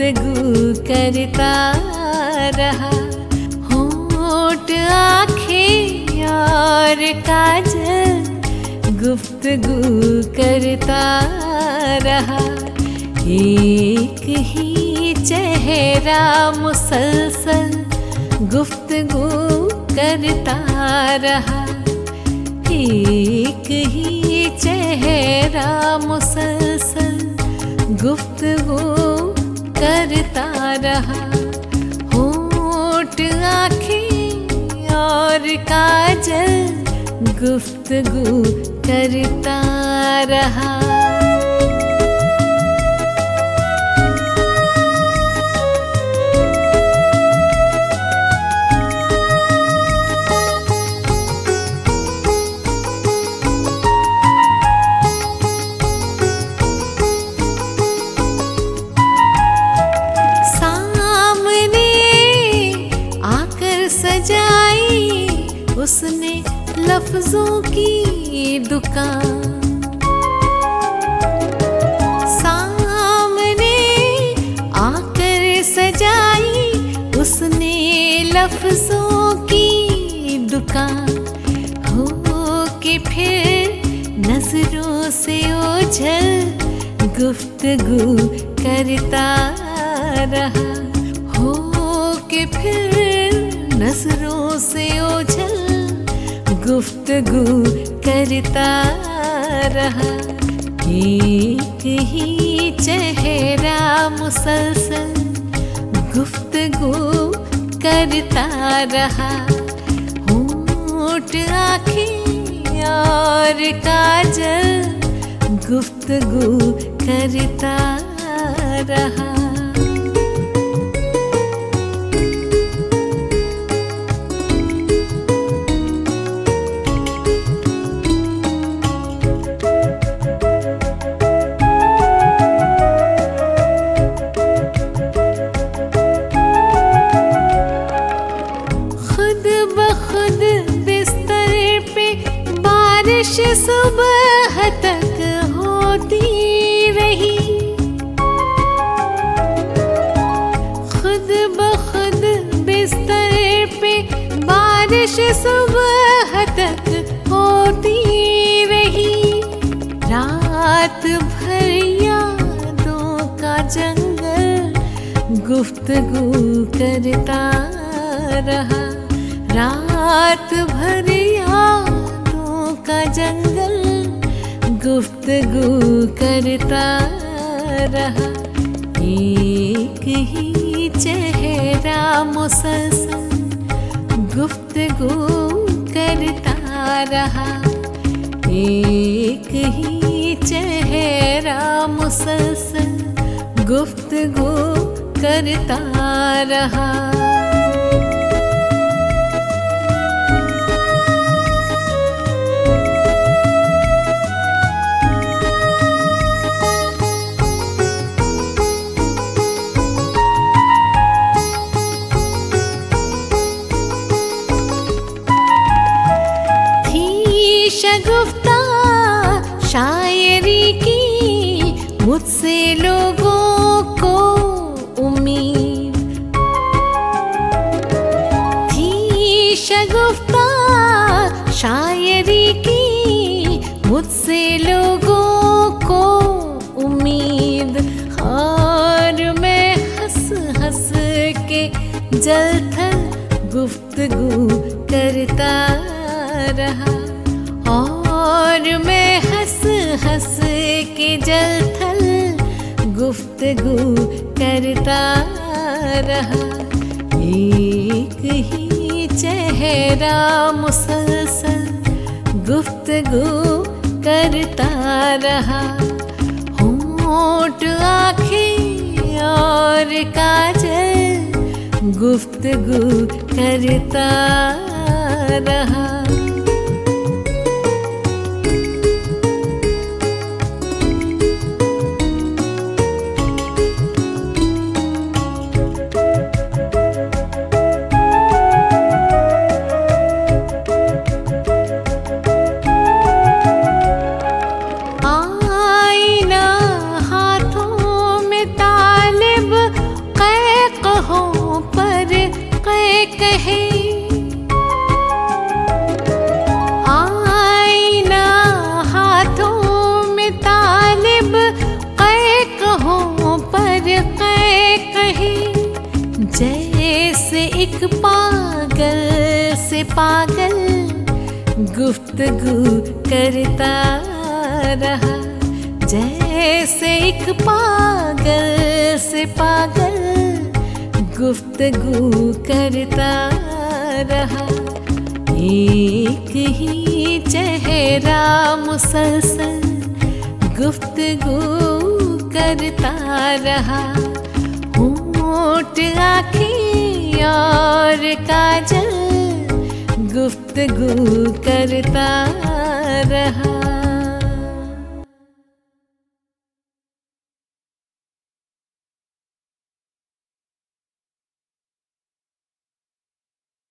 गुफ्तगू करता रहा। होंठ आँखें और काजल गुफ्तगू करता रहा। एक ही चेहरा मुसलसल गुफ्तगू करता रहा। एक ही चेहरा मुसलसल गुफ्तगू करता रहा। होंठ आँखें और काजल गुफ्तगू करता रहा। सजाई उसने लफ्जों की दुकान। सामने आकर सजाई उसने लफ्जों की दुकान। हो के फिर नजरों से ओझल गुफ्तगू करता रहा। हो के फिर नजरों से ओझल गुफ्तगू करता रहा। एक ही चेहरा मुसलसल गुफ्तगू करता रहा। होंठ आँखें और काजल गुफ्तगू करता रहा। बारिश सुबह तक होती रही। खुद ब खुद बिस्तर पे बारिश सुबह तक होती रही। रात भर यादों का जंगल गुफ्तगू करता रहा। रात भर यादों का जंगल गुफ्तगू करता रहा। एक ही चेहरा मुसलसल गुफ्तगू करता रहा। एक ही चेहरा मुसलसल गुफ्तगू करता रहा। शगुफ्ता शायरी की मुझसे लोगों को उम्मीद थी। शगुफ्ता शायरी की मुझसे लोगों को उम्मीद। और मैं हंस हंस के जलथल गुफ्तगू करता रहा। और मैं हंस हंस के जलथल गुफ्तगू करता रहा। एक ही चेहरा मुसलसल गुफ्तगू करता रहा। होंठ आँखें और काजल गुफ्तगू करता रहा। से पागल गुफ्तगू करता रहा, जैसे एक पागल से पागल गुफ्तगू करता रहा। एक ही चेहरा मुसलसल गुफ्तगू करता रहा। होंठ, आँखें और काजल गुफ्तगू करता रहा।